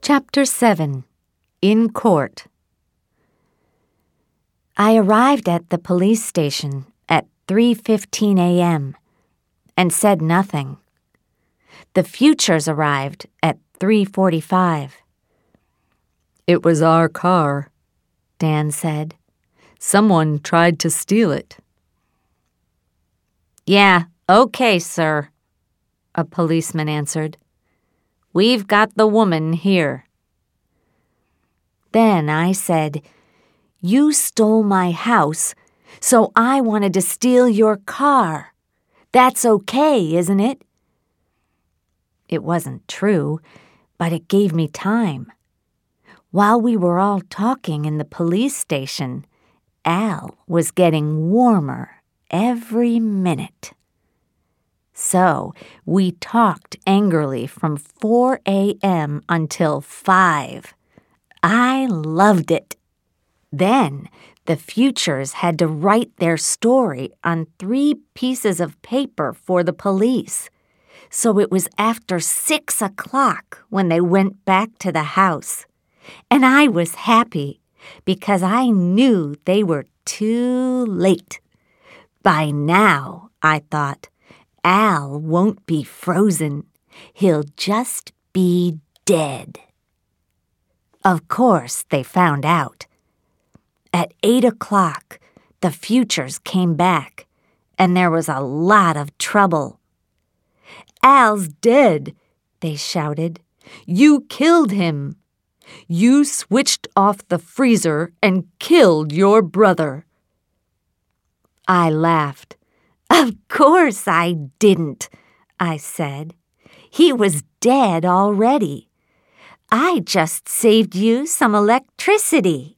Chapter 7. In Court. I arrived at the police station at 3:15 a.m. and said nothing. The Futures arrived at 3:45. "It was our car," Dan said. "Someone tried to steal it." "Yeah, okay, sir," a policeman answered. "We've got the woman here." Then I said, "You stole my house, so I wanted to steal your car. That's okay, isn't it?" It wasn't true, but it gave me time. While we were all talking in the police station, Al was getting warmer every minute. So we talked angrily from 4 a.m. until 5. I loved it. Then the Futures had to write their story on 3 pieces of paper for the police. So it was after 6 o'clock when they went back to the house. And I was happy because I knew they were too late. By now, I thought, Al won't be frozen. He'll just be dead. Of course, they found out. At 8 o'clock, the Futures came back, and there was a lot of trouble. "Al's dead," they shouted. "You killed him. You switched off the freezer and killed your brother." I laughed. "Of course I didn't," I said. "He was dead already. I just saved you some electricity."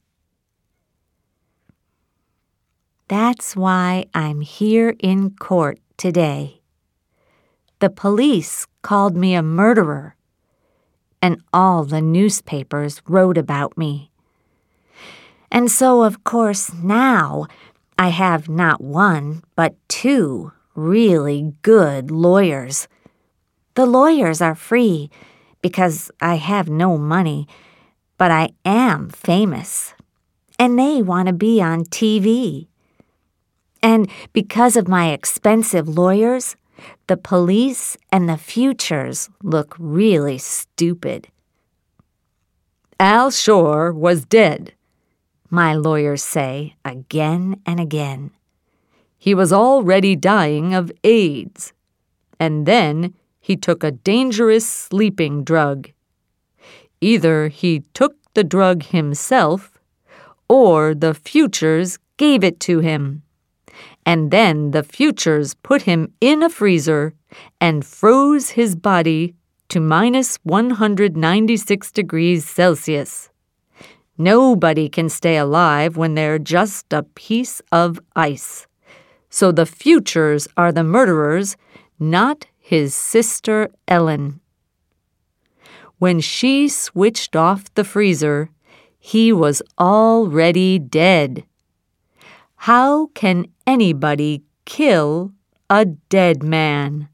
That's why I'm here in court today. The police called me a murderer, and all the newspapers wrote about me. And so, of course, now I have not 1, but 2 really good lawyers. The lawyers are free because I have no money, but I am famous, and they want to be on TV. And because of my expensive lawyers, the police and the Futures look really stupid. "Al Shore was dead," my lawyers say again and again. "He was already dying of AIDS. And then he took a dangerous sleeping drug. Either he took the drug himself, or the Futures gave it to him. And then the Futures put him in a freezer and froze his body to minus 196 degrees Celsius. Nobody can stay alive when they're just a piece of ice. So the Futures are the murderers, not his sister Ellen. When she switched off the freezer, he was already dead. How can anybody kill a dead man?"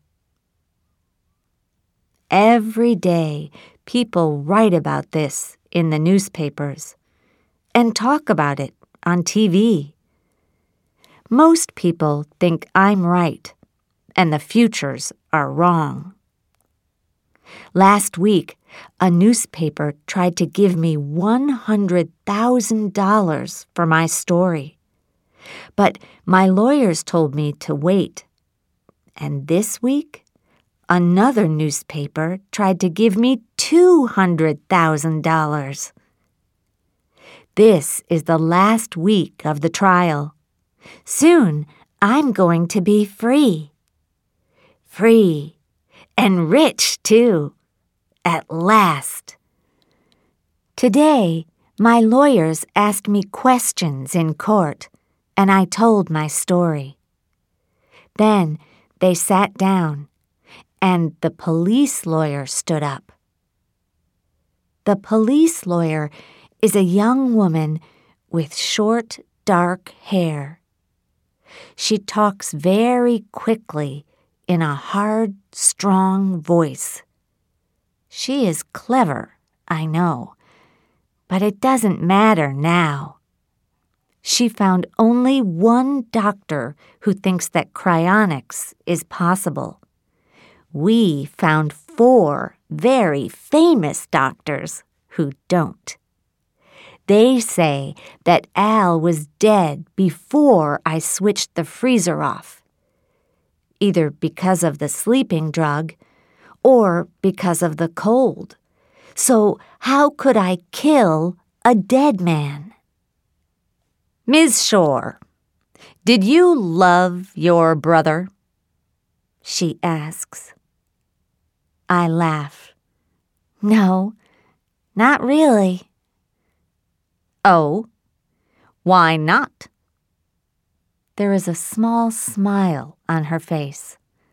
Every day, people write about this in the newspapers and talk about it on TV. Most people think I'm right and the Futures are wrong. Last week, a newspaper tried to give me $100,000 for my story. But my lawyers told me to wait. And this week, another newspaper tried to give me $200,000. This is the last week of the trial. Soon, I'm going to be free. Free and rich, too, at last. Today, my lawyers asked me questions in court, and I told my story. Then they sat down, and the police lawyer stood up. The police lawyer is a young woman with short, dark hair. She talks very quickly in a hard, strong voice. She is clever, I know. But it doesn't matter now. She found only one doctor who thinks that cryonics is possible. We found 4 very famous doctors who don't. They say that Al was dead before I switched the freezer off, either because of the sleeping drug or because of the cold. So how could I kill a dead man? Ms. Shore, did you love your brother? She asks. I laugh. No, not really. Oh, why not? There is a small smile on her face.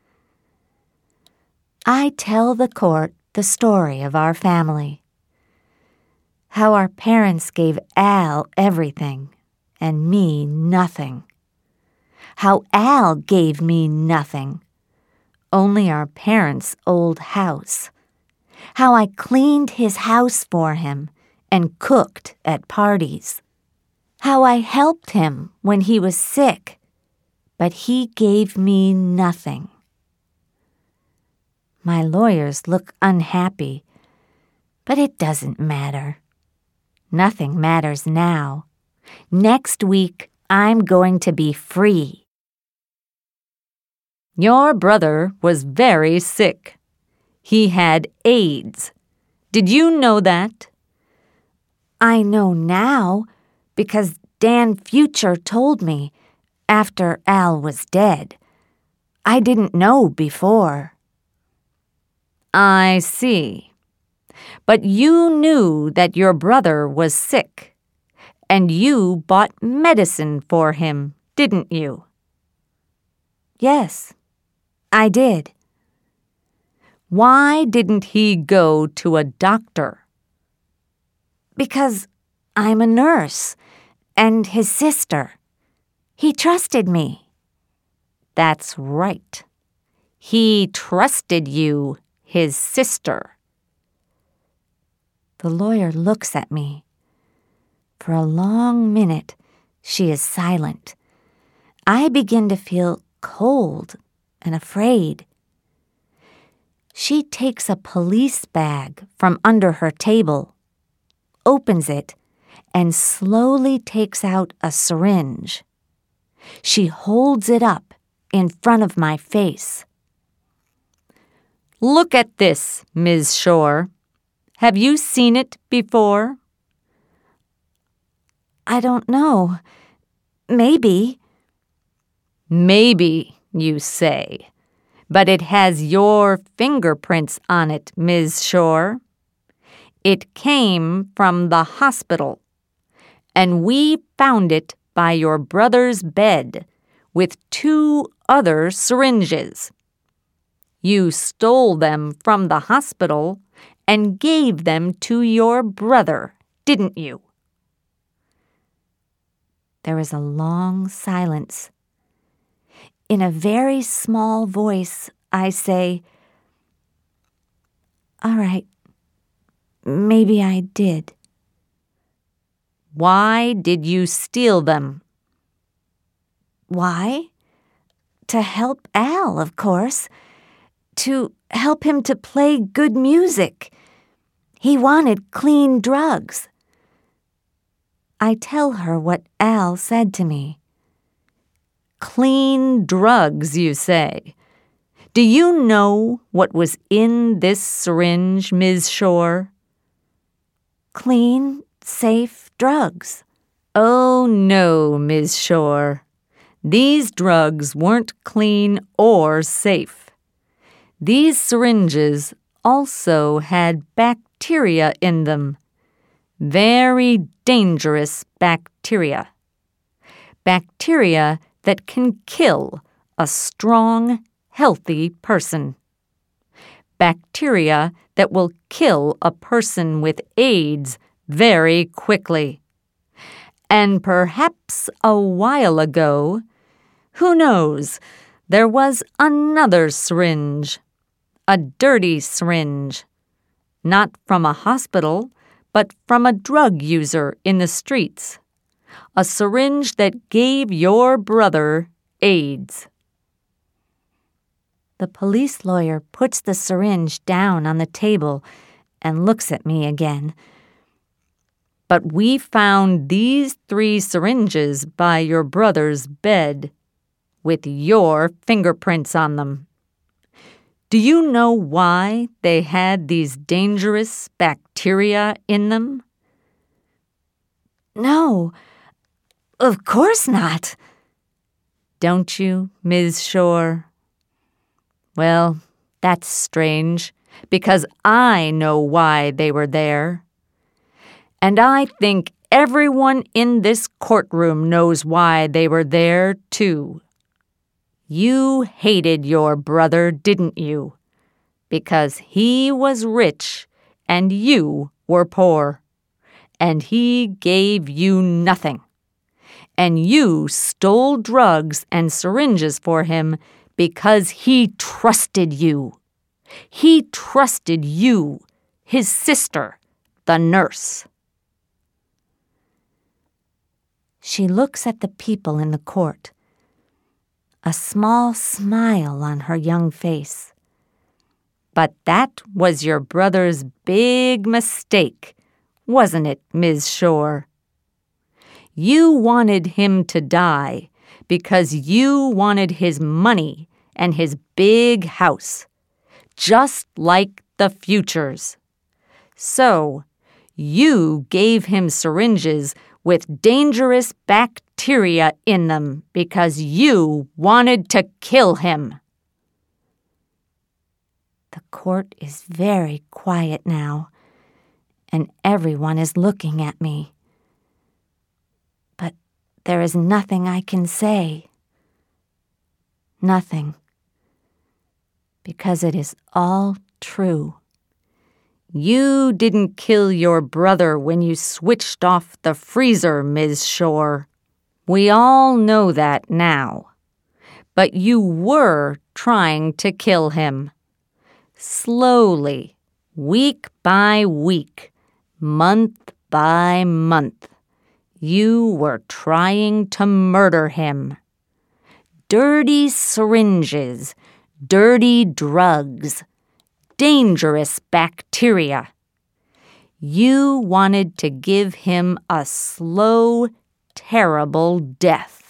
I tell the court the story of our family. How our parents gave Al everything and me nothing. How Al gave me nothing, only our parents' old house. How I cleaned his house for him and cooked at parties. How I helped him when he was sick, but he gave me nothing. My lawyers look unhappy, but it doesn't matter. Nothing matters now. Next week, I'm going to be free. Your brother was very sick. He had AIDS. Did you know that? I know now because Dan Future told me after Al was dead. I didn't know before. I see. But you knew that your brother was sick, and you bought medicine for him, didn't you? Yes, I did. Why didn't he go to a doctor? Because I'm a nurse and his sister. He trusted me. That's right. He trusted you, his sister. The lawyer looks at me. For a long minute, she is silent. I begin to feel cold and afraid. She takes a police bag from under her table, opens it, and slowly takes out a syringe. She holds it up in front of my face. Look at this, Ms. Shore. Have you seen it before? I don't know. Maybe. Maybe, you say. But it has your fingerprints on it, Ms. Shore. It came from the hospital, and we found it by your brother's bed with 2 other syringes. You stole them from the hospital and gave them to your brother, didn't you? There is a long silence. In a very small voice, I say, "All right, maybe I did." Why did you steal them? Why? To help Al, of course. To help him to play good music. He wanted clean drugs. I tell her what Al said to me. Clean drugs, you say. Do you know what was in this syringe, Ms. Shore? Clean, safe drugs. Oh, no, Ms. Shore. These drugs weren't clean or safe. These syringes also had bacteria in them. Very dangerous bacteria. Bacteria that can kill a strong, healthy person. Bacteria that will kill a person with AIDS very quickly. And perhaps a while ago, who knows, there was another syringe, a dirty syringe. not from a hospital, but from a drug user in the streets. A syringe that gave your brother AIDS. The police lawyer puts the syringe down on the table and looks at me again. But we found these 3 syringes by your brother's bed, with your fingerprints on them. Do you know why they had these dangerous bacteria in them? No, of course not. Don't you, Ms. Shore? Well, that's strange, because I know why they were there. And I think everyone in this courtroom knows why they were there, too. You hated your brother, didn't you? Because he was rich and you were poor. And he gave you nothing. And you stole drugs and syringes for him because he trusted you. He trusted you, his sister, the nurse. She looks at the people in the court, a small smile on her young face. But that was your brother's big mistake, wasn't it, Ms. Shore? You wanted him to die because you wanted his money and his big house, just like the Futures. So, you gave him syringes with dangerous bacteria in them because you wanted to kill him. The court is very quiet now, and everyone is looking at me. But there is nothing I can say. Nothing. Because it is all true. You didn't kill your brother when you switched off the freezer, Ms. Shore. We all know that now. But you were trying to kill him. Slowly, week by week, month by month, you were trying to murder him. Dirty syringes, dirty drugs, dangerous bacteria. You wanted to give him a slow, terrible death.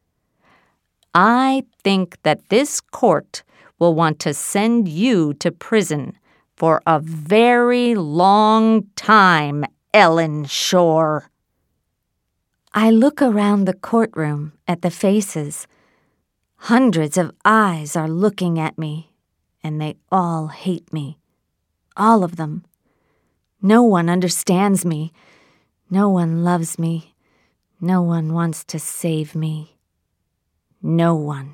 I think that this court will want to send you to prison for a very long time, Ellen Shore. I look around the courtroom at the faces. Hundreds of eyes are looking at me, and they all hate me. All of them. No one understands me. No one loves me. No one wants to save me. No one.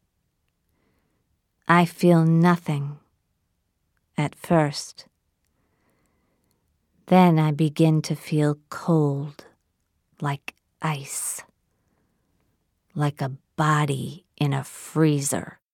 I feel nothing at first. Then I begin to feel cold, like ice, like a body in a freezer.